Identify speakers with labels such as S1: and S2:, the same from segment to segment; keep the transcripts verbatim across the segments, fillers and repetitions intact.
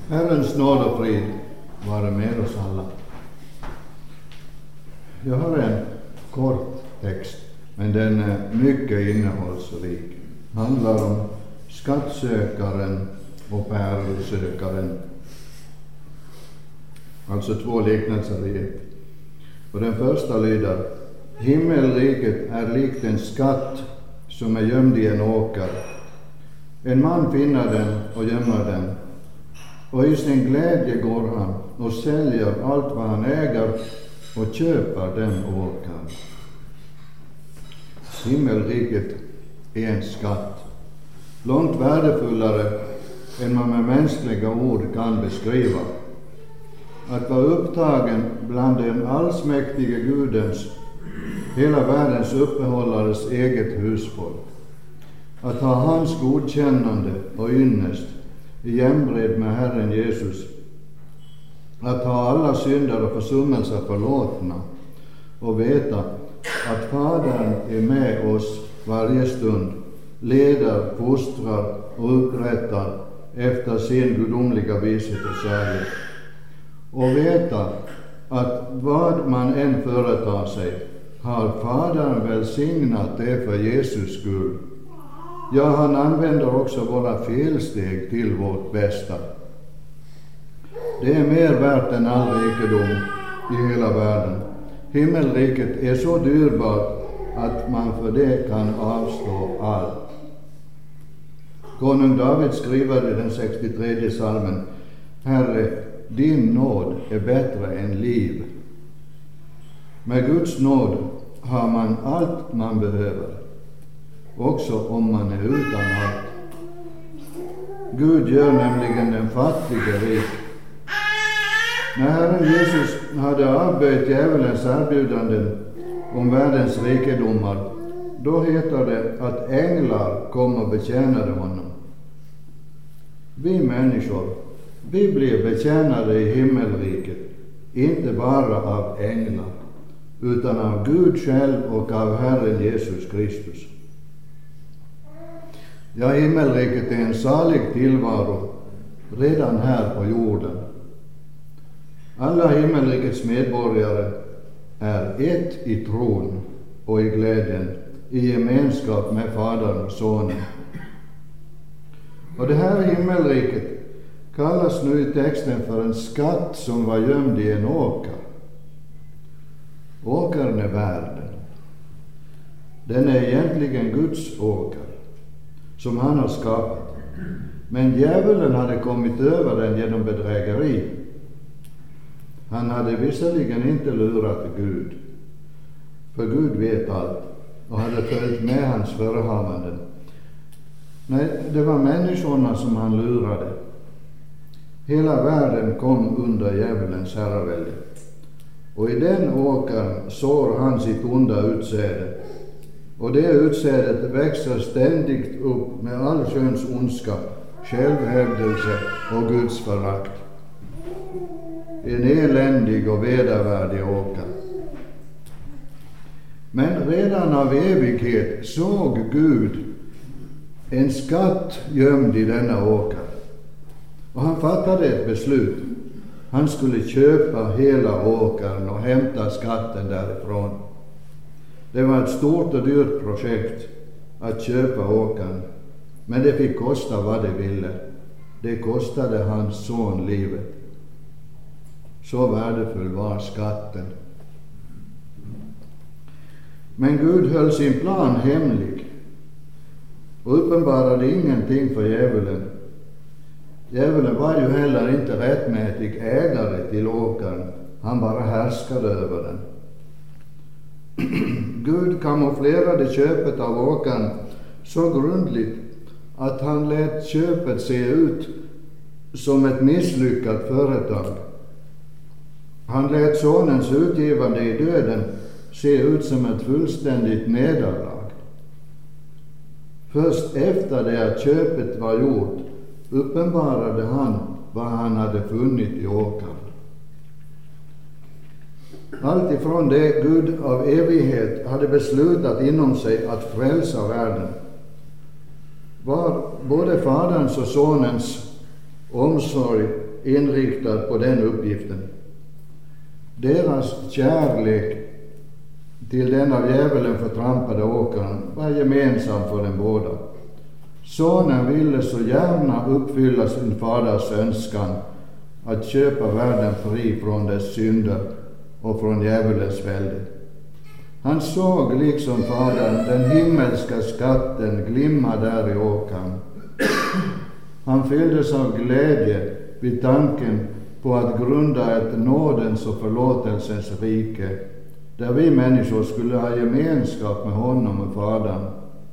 S1: Herrens nåd och frid vare med oss alla. Jag har en kort text, men den är mycket innehållsrik. Handlar om skattsökaren och pärlsökaren. Alltså två liknelser i ett. Och den första lyder: Himmelriket är likt en skatt som är gömd i en åker. En man finner den och gömmer den. Och i sin glädje går han och säljer allt vad han äger och köper den åkern. Himmelriket är en skatt, långt värdefullare än man med mänskliga ord kan beskriva. Att vara upptagen bland den allsmäktige Gudens, hela världens uppehållares eget husfolk. Att ha hans godkännande och ynnest i jämnbred med Herren Jesus. Att ha alla synder och försummelser förlåtna och veta att Fadern är med oss varje stund, leder, fostrar och upprättar efter sin gudomliga vishet och kärlek. Och veta att vad man än företar sig har Fadern välsignat det för Jesus skull. Ja, han använder också våra felsteg till vårt bästa. Det är mer värt än all rikedom i hela världen. Himmelriket är så dyrbart att man för det kan avstå allt. Konung David skriver i den sextiotredje psalmen: Herre, din nåd är bättre än liv. Med Guds nåd har man allt man behöver, också om man är utan allt. Gud gör nämligen den fattige rik. När Herren Jesus hade avböjt djävulens erbjudanden om världens rikedomar, då heter det att änglar kom och betjänade honom. Vi människor, vi blir betjänade i himmelriket, inte bara av änglar, utan av Gud själv och av Herren Jesus Kristus. Ja, himmelriket är en salig tillvaro redan här på jorden. Alla himmelrikets medborgare är ett i tron och i glädjen, i gemenskap med Fadern och Sonen. Och det här himmelriket kallas nu i texten för en skatt som var gömd i en åker. Åkern är världen. Den är egentligen Guds åker, som han har skapat. Men djävulen hade kommit över den genom bedrägeri. Han hade visserligen inte lurat Gud, för Gud vet allt och hade följt med hans förehavanden. Nej, det var människorna som han lurade. Hela världen kom under djävulens herravälde. Och i den åkern sår han sitt onda utsäde. Och det utsädet växer ständigt upp med all sköns ondska, självhävdelse och Guds förakt. En eländig och vedervärdig åker. Men redan av evighet såg Gud en skatt gömd i denna åker. Och han fattade ett beslut. Han skulle köpa hela åkern och hämta skatten därifrån. Det var ett stort och dyrt projekt att köpa åkern, men det fick kosta vad det ville. Det kostade hans son livet. Så värdefull var skatten. Men Gud höll sin plan hemlig och uppenbarade ingenting för djävulen. Djävulen var ju heller inte rättmätig ägare till åkern. Han bara härskade över den. Gud kamouflerade köpet av åkern så grundligt att han lät köpet se ut som ett misslyckat företag. Han lät sonens utgivande i döden se ut som ett fullständigt nederlag. Först efter det att köpet var gjort uppenbarade han vad han hade funnit i åkern. Allt ifrån det Gud av evighet hade beslutat inom sig att frälsa världen var både Faderns och Sonens omsorg inriktad på den uppgiften. Deras kärlek till den av djävulen förtrampade åkern var gemensam för dem båda. Sonen ville så gärna uppfylla sin faders önskan att köpa världen fri från dess synder och från djävulens välde. Han såg liksom fadern den himmelska skatten glimma där i åkern. Han fylldes av glädje vid tanken på att grunda ett nådens och förlåtelsens rike, där vi människor skulle ha gemenskap med honom och fadern.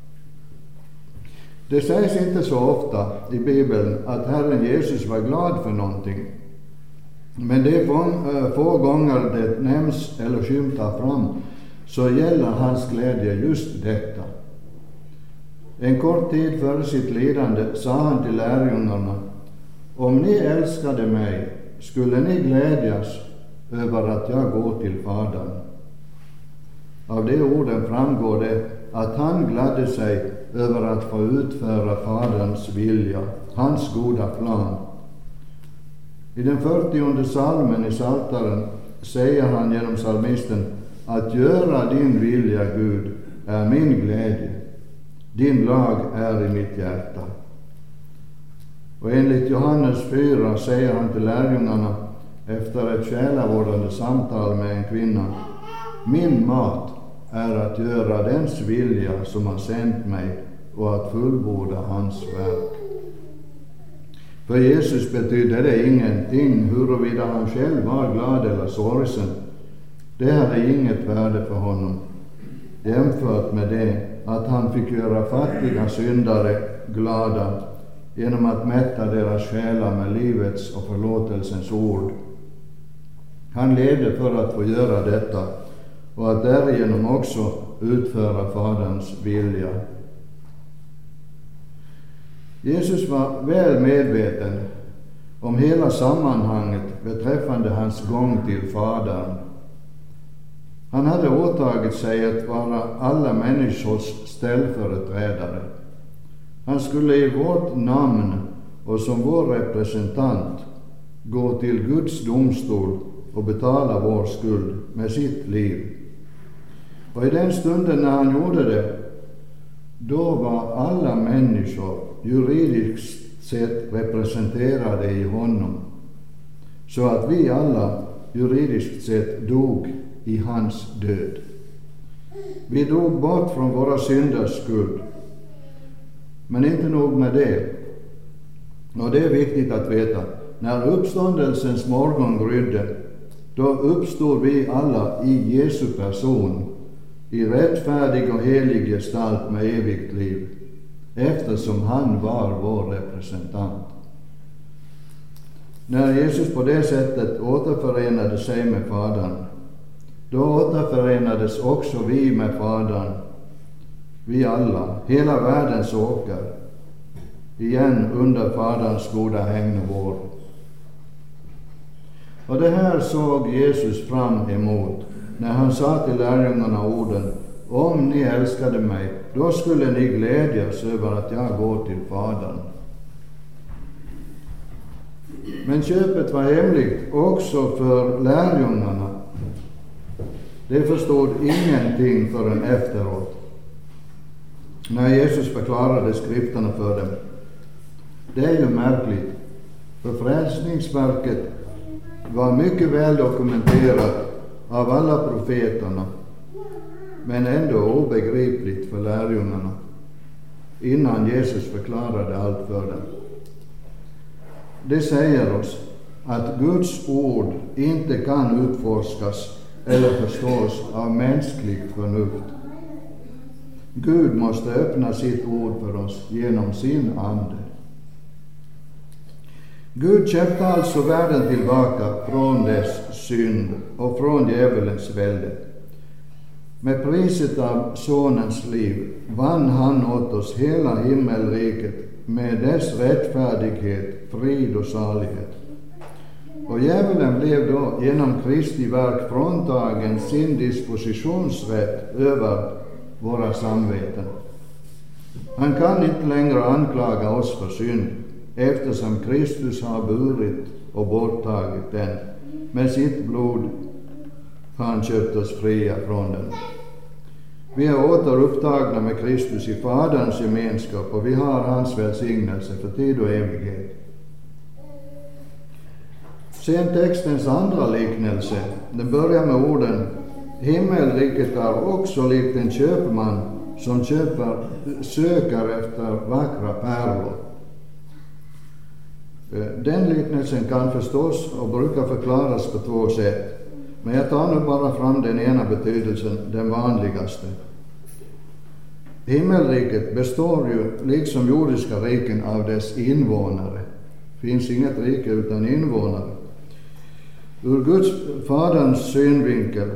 S1: Det sägs inte så ofta i Bibeln att Herren Jesus var glad för någonting. Men det är få gånger det nämns eller skymtar fram, så gäller hans glädje just detta. En kort tid före sitt lidande sa han till lärjungarna: om ni älskade mig skulle ni glädjas över att jag går till Fadern. Av de orden framgår det att han gladde sig över att få utföra Faderns vilja, hans goda plan. I den fyrtionde salmen i Psaltaren säger han genom psalmisten: att göra din vilja, Gud, är min glädje. Din lag är i mitt hjärta. Och enligt Johannes fyra säger han till lärjungarna efter ett själavårdande samtal med en kvinna: min mat är att göra dens vilja som har sänt mig och att fullborda hans verk. För Jesus betydde det ingenting huruvida han själv var glad eller sorgsen. Det hade inget värde för honom, jämfört med det att han fick göra fattiga syndare glada genom att mätta deras själar med livets och förlåtelsens ord. Han levde för att få göra detta och att därigenom också utföra Faderns vilja. Jesus var väl medveten om hela sammanhanget beträffande hans gång till Fadern. Han hade åtagit sig att vara alla människors ställföreträdare. Han skulle i vårt namn och som vår representant gå till Guds domstol och betala vår skuld med sitt liv. Och i den stunden när han gjorde det, då var alla människor juridiskt sett representerade i honom, så att vi alla juridiskt sett dog i hans död. Vi dog bort från våra synders skuld. Men inte nog med det. Och det är viktigt att veta. När uppståndelsens morgon grydde, då uppstod vi alla i Jesu person, i rättfärdig och helig gestalt med evigt liv, eftersom han var vår representant. När Jesus på det sättet återförenade sig med Fadern, då återförenades också vi med Fadern, vi alla, hela världens åkar, igen under Faderns goda hägn och vård. Och det här såg Jesus fram emot när han sa till lärjungarna orden: om ni älskade mig, då skulle ni glädjas över att jag går till Fadern. Men köpet var hemligt också för lärjungarna. De förstod ingenting förrän efteråt, när Jesus förklarade skrifterna för dem. Det är ju märkligt, för frälsningsverket var mycket väl dokumenterat av alla profeterna, men ändå obegripligt för lärjungarna, innan Jesus förklarade allt för dem. Det säger oss att Guds ord inte kan utforskas eller förstås av mänskligt förnuft. Gud måste öppna sitt ord för oss genom sin ande. Gud köpte alltså världen tillbaka från dess synd och från djävulens välde. Med priset av sonens liv vann han åt oss hela himmelriket med dess rättfärdighet, frid och salighet. Och djävulen blev då genom Kristi verk fråntagen sin dispositionsrätt över våra samveten. Han kan inte längre anklaga oss för synd, eftersom Kristus har burit och borttagit den. Med sitt blod har han köpt oss fria från den. Vi är återupptagna med Kristus i Faderns gemenskap, och vi har hans välsignelse för tid och evighet. Sen textens andra liknelse, den börjar med orden: himmelriket är också likt en köpman som köper, söker efter vackra pärlor. Den liknelsen kan förstås och brukar förklaras på två sätt, men jag tar nu bara fram den ena betydelsen, den vanligaste. Himmelriket består ju liksom jordiska riken av dess invånare. Det finns inget rike utan invånare. Ur Guds faderns synvinkel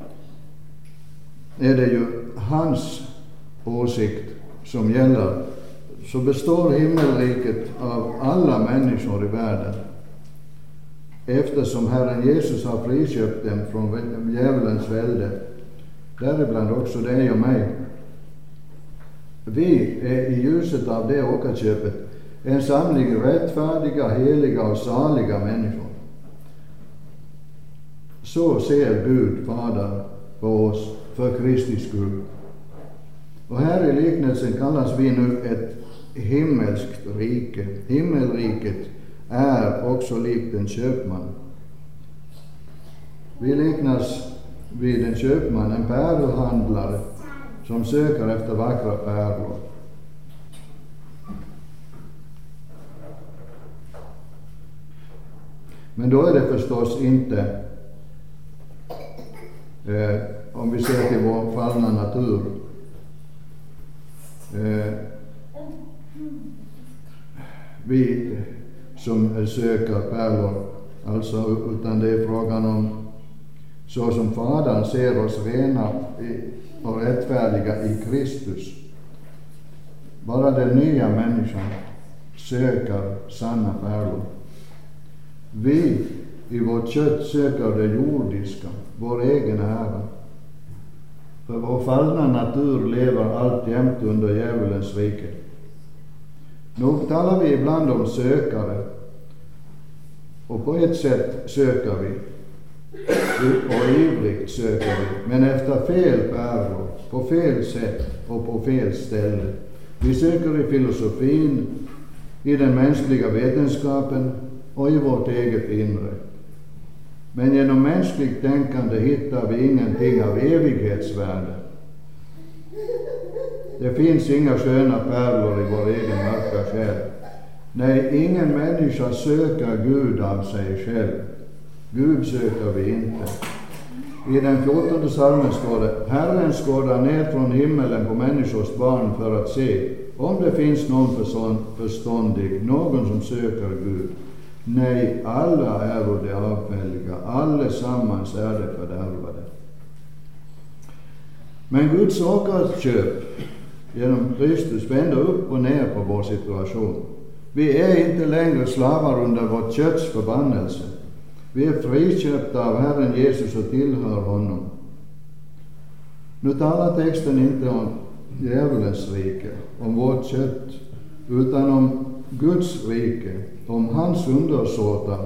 S1: är det ju hans åsikt som gäller. Så består himmelriket av alla människor i världen, eftersom Herren Jesus har friköpt dem från djävulens välde, däribland också dig och mig. Vi är i ljuset av det åkerköpet en samling rättfärdiga, heliga och saliga människor. Så ser Gud Fader på oss för Kristi skull. Och här i liknelsen kallas vi nu ett himmelskt rike. Himmelriket är också likt en köpman. Vi liknas vid en köpman, en pärlhandlare som söker efter vackra pärlor. Men då är det förstås inte, eh, om vi ser till vår fallna natur, eh, vi som söker pärlor, alltså, utan det är frågan om så som Fadern ser oss rena och rättfärdiga i Kristus. Bara den nya människan söker sanna pärlor. Vi i vårt kött söker det jordiska, vår egen ära. För vår fallna natur lever alltjämt under djävulens rike. Nog talar vi ibland om sökare, och på ett sätt söker vi, och ivrigt söker vi, men efter fel pärlor, på fel sätt och på fel ställe. Vi söker i filosofin, i den mänskliga vetenskapen och i vårt eget inre. Men genom mänskligt tänkande hittar vi ingenting av evighetsvärde. Det finns inga sköna pärlor i vår egen mörka själ. Nej, ingen människa söker Gud av sig själv. Gud söker vi inte. I den fjortonde psalmen står det: Herren skådar ner från himmelen på människors barn för att se om det finns någon förståndig, någon som söker Gud. Nej, alla är de avfälliga, allesammans är de fördärvade. Men Guds åkerköp genom Kristus vänder upp och ner på vår situation. Vi är inte längre slavar under vårt kötts förbannelse. Vi är friköpta av Herren Jesus och tillhör honom. Nu talar texten inte om djävulens rike, om vårt kött, utan om Guds rike, om hans undersåtar.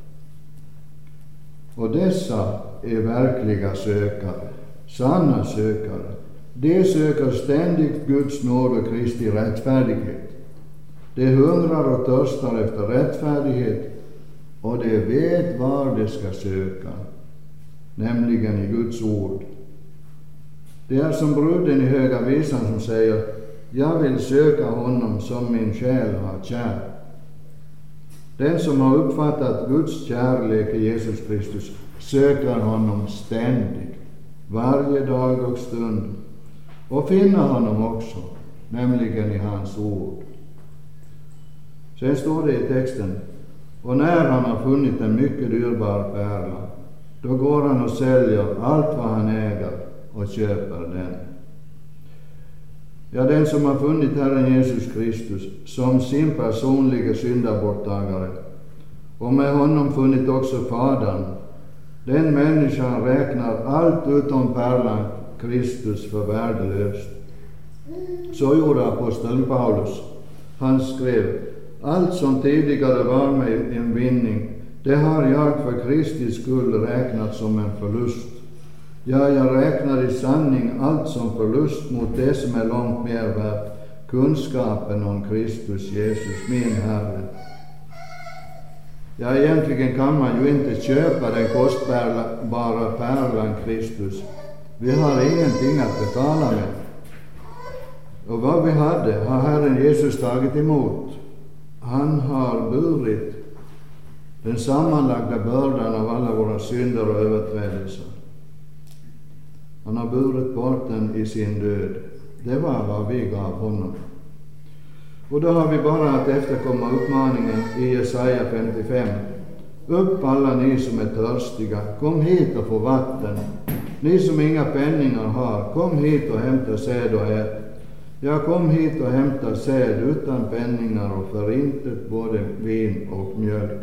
S1: Och dessa är verkliga sökare, sanna sökare. De söker ständigt Guds nåd och Kristi rättfärdighet. De hungrar och törstar efter rättfärdighet, och de vet var de ska söka, nämligen i Guds ord. Det är som bruden i Höga visan som säger: jag vill söka honom som min själ har kär. Den som har uppfattat Guds kärlek i Jesus Kristus söker honom ständigt, varje dag och stund, och finner honom också, nämligen i hans ord. Sen står det i texten: och när han har funnit en mycket dyrbar pärla, då går han och säljer allt vad han äger och köper den. Ja, den som har funnit Herren Jesus Kristus som sin personliga syndaborttagare, och med honom funnit också Fadern, den människan räknar allt utom pärlan Kristus för värdelöst. Så gjorde aposteln Paulus. Han skrev Allt som tidigare var mig en vinning, det har jag för Kristi skull räknat som en förlust. Ja, jag räknar i sanning allt som förlust mot det som är långt mer värt, kunskapen om Kristus Jesus, min Herre. Ja, egentligen kan man ju inte köpa den kostbara pärlan Kristus. Vi har ingenting att betala med. Och vad vi hade har Herren Jesus tagit emot. Han har burit den sammanlagda bördan av alla våra synder och överträdelser. Han har burit bort den i sin död. Det var vad vi gav honom. Och då har vi bara att efterkomma uppmaningen i Jesaja femtiofem. Upp alla ni som är törstiga, kom hit och få vatten. Ni som inga penningar har, kom hit och hämta säd och ät. Ja, kom hit och hämta säd utan penningar och förintet både vin och mjölk.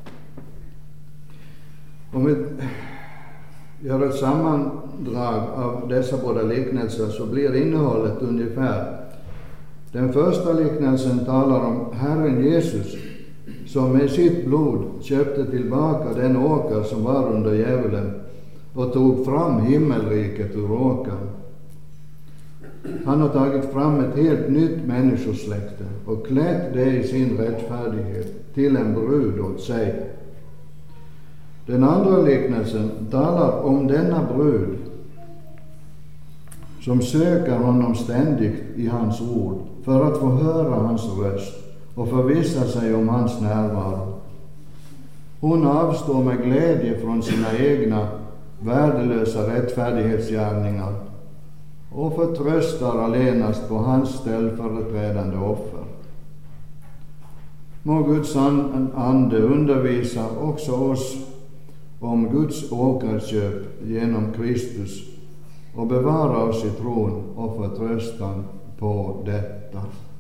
S1: Om vi gör ett sammandrag av dessa båda liknelser så blir innehållet ungefär. Den första liknelsen talar om Herren Jesus som med sitt blod köpte tillbaka den åker som var under djävulen och tog fram himmelriket ur åkern. Han har tagit fram ett helt nytt människosläkte och klätt det i sin rättfärdighet till en brud åt sig. Den andra liknelsen talar om denna brud som söker honom ständigt i hans ord för att få höra hans röst och förvissa sig om hans närvaro. Hon avstår med glädje från sina egna värdelösa rättfärdighetsgärningar och förtröstar allenast på hans ställföreträdande offer. Må Guds ande undervisa också oss om Guds åkerköp genom Kristus och bevara oss i tron och förtröstan på detta.